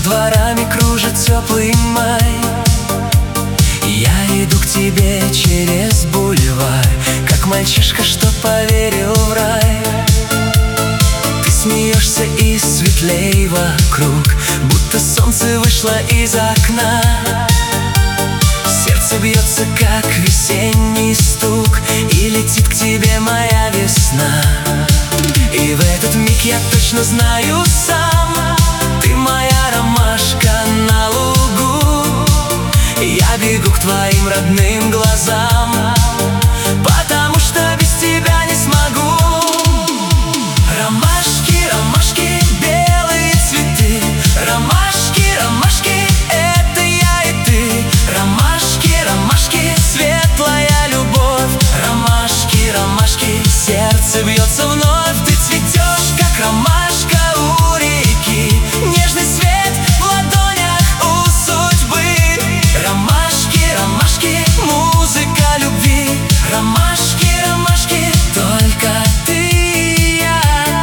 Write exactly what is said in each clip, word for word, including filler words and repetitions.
дворами кружит теплый май. Я иду к тебе через бульвар, как мальчишка, что поверил в рай. Ты смеешься и светлей вокруг, будто солнце вышло из окна. Сердце бьется, как весенний стук, и летит к тебе моя весна. И в этот миг я точно знаю сам, ты моя ромашка на лугу. Я бегу к твоим родным глазам, потому что без тебя не смогу. Ромашки, ромашки, белые цветы, ромашки, ромашки, это я и ты. Ромашки, ромашки, светлая любовь. Ромашки, ромашки, сердце бьется вновь. Ты цветешь, как ромашка у реки, нежный свет в ладонях у судьбы. Ромашки, ромашки, музыка любви. Ромашки, ромашки, только ты и я.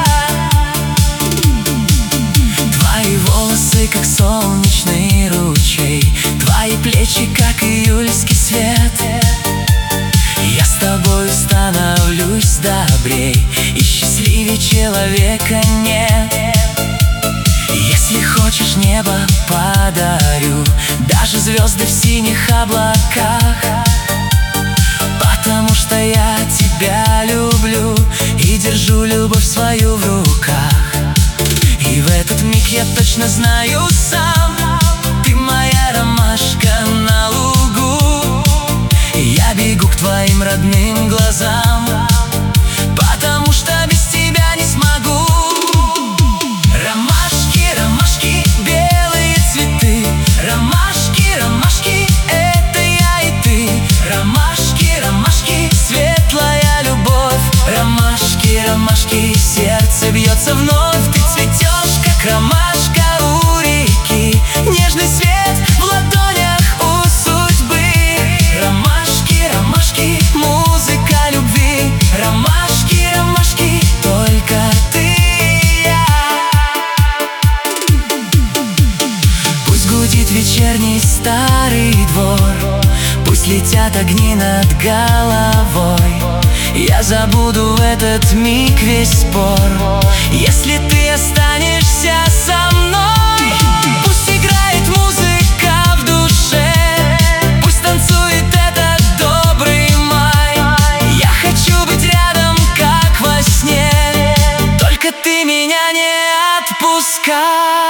Твои волосы, как солнечный ручей, твои плечи, как июльский свет. Я с тобой становлюсь добрей, и счастливее человека нет. Если хочешь, небо подарю, даже звезды в синих облаках, потому что я тебя люблю и держу любовь свою в руках. И в этот миг я точно знаю сам, ты моя ромашка на лугу. Я бегу к твоим родным глазам, потому что без тебя не смогу. Ромашки, ромашки, белые цветы. Ромашки, ромашки, это я и ты. Ромашки, ромашки, светлая любовь. Ромашки, ромашки, сердце бьется вновь. Ты цветешь, как ромашка у реки, нежный свет в ладонях у судьбы. Ромашки, ромашки, музыка любви. Ромашки, ромашки, только ты и я. Пусть гудит вечерний старый двор, пусть летят огни над головой. Я забуду в этот миг весь спор, если ты останешься со мной. Пусть играет музыка в душе, пусть танцует этот добрый май. Я хочу быть рядом, как во сне, только ты меня не отпускай.